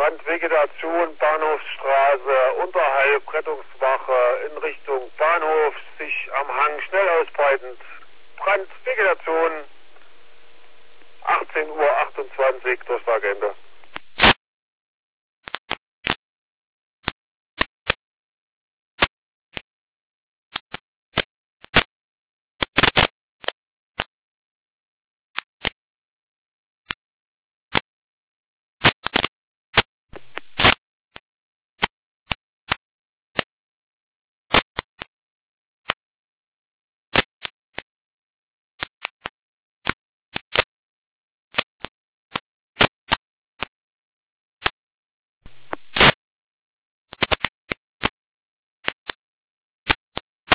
Brandvegetation, Bahnhofsstraße, unterhalb Rettungswache in Richtung Bahnhof, sich am Hang schnell ausbreitend. Brandvegetation.